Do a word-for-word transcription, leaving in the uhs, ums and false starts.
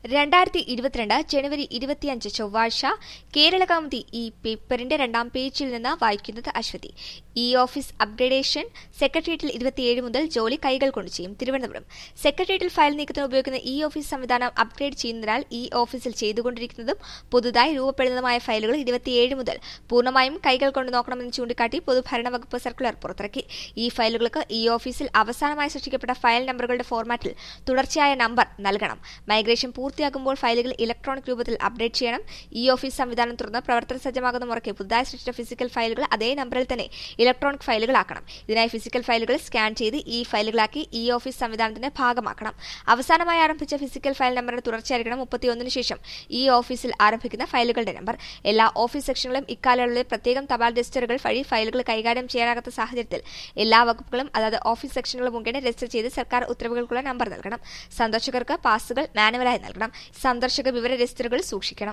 രണ്ടായിരത്തി ഇരുപത്തിരണ്ട് ജനുവരി ഇരുപത്തിയഞ്ച് ചൊവ്വാഴ്ച കേരള കൗമുദി ഈ പേപ്പറിന്റെ രണ്ടാം പേജിൽ നിന്ന് വായിക്കുന്നത് അശ്വതി. ഇ ഓഫീസ് അപ്ഗ്രേഡേഷൻ സെക്രട്ടേറിയറ്റിൽ ഇരുപത്തിയേഴ് മുതൽ ജോലി കൈകൾ കൊണ്ട് ചെയ്യും. തിരുവനന്തപുരം സെക്രട്ടേറിയറ്റിൽ ഫയൽ നീക്കത്തിന് ഉപയോഗിക്കുന്ന ഇ ഓഫീസ് സംവിധാനം അപ്ഗ്രേഡ് ചെയ്യുന്നതിനാൽ ഇ ഓഫീസിൽ ചെയ്തുകൊണ്ടിരിക്കുന്നതും പുതുതായി രൂപപ്പെടുന്നതുമായ ഫയലുകൾ ഇരുപത്തിയേഴ് മുതൽ പൂർണ്ണമായും കൈകൾ കൊണ്ട് നോക്കണമെന്ന് ചൂണ്ടിക്കാട്ടി പൊതുഭരണ വകുപ്പ് സർക്കുലർ പുറത്തിറക്കി. ഈ ഫയലുകൾക്ക് ഇ ഓഫീസിൽ അവസാനമായി സൃഷ്ടിക്കപ്പെട്ട ഫയൽ നമ്പറുകളുടെ ഫോർമാറ്റിൽ തുടർച്ചയായ നമ്പർ നൽകണം. മൈഗ്രേഷൻ പൂർത്തിയാകുമ്പോൾ ഫയലുകൾ ഇലക്ട്രോണിക് രൂപത്തിൽ അപ്ഡേറ്റ് ചെയ്യണം. ഇ ഓഫീസ് സംവിധാനം തുറന്ന് പ്രവർത്തന സജ്ജമാകുന്ന മുറയ്ക്ക് പുതുതായി സൃഷ്ടിച്ച ഫിസിക്കൽ ഫയലുകൾ അതേ നമ്പറിൽ തന്നെ ഇലക്ട്രോണിക് ഫയലുകളാക്കണം. ഇതിനായി ഫിസിക്കൽ ഫയലുകൾ സ്കാൻ ചെയ്ത് ഈ ഫയലുകളാക്കി ഇ ഓഫീസ് സംവിധാനത്തിന്റെ ഭാഗമാക്കണം. അവസാനമായി ആരംഭിച്ച ഫിസിക്കൽ ഫയൽ നമ്പറിന്റെ തുടർച്ചയായിരിക്കണം മുപ്പത്തിയൊന്നിന് ശേഷം ഈ ഓഫീസിൽ ആരംഭിക്കുന്ന ഫയലുകളുടെ നമ്പർ. എല്ലാ ഓഫീസ് സെക്ഷനുകളും ഇക്കാലയളവിൽ പ്രത്യേകം തപാൽ രജിസ്റ്ററുകൾ വഴി ഫയലുകൾ കൈകാര്യം ചെയ്യാനാകാത്ത സാഹചര്യത്തിൽ എല്ലാ വകുപ്പുകളും അതായത് ഓഫീസ് സെക്ഷനുകൾ മുഖേന രജിസ്റ്റർ ചെയ്ത് സർക്കാർ ഉത്തരവുകൾക്കുള്ള നമ്പർ നൽകണം. സന്ദർശകർക്ക് പാസുകൾ മാനുവലായി നൽകണം. സന്ദർശക വിവര രജിസ്റ്ററുകൾ സൂക്ഷിക്കണം.